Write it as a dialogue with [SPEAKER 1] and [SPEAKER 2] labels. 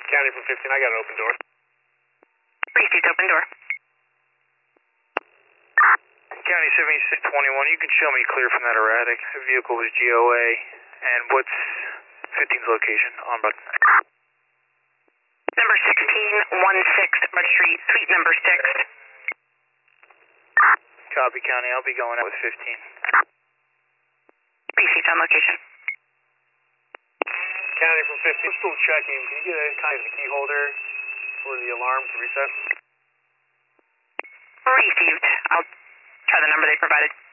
[SPEAKER 1] County from 15, I got an open door.
[SPEAKER 2] Received, open door.
[SPEAKER 1] County 7621, you can show me clear from that erratic. The vehicle was GOA. And what's 15's location on button?
[SPEAKER 2] Number 1616, registry, suite number 6.
[SPEAKER 1] Copy, County. I'll be going out with 15.
[SPEAKER 2] Received on location.
[SPEAKER 1] County from 15, still checking. Can you get a kind of the key holder for the alarm to reset?
[SPEAKER 2] Received. I'll try the number they provided.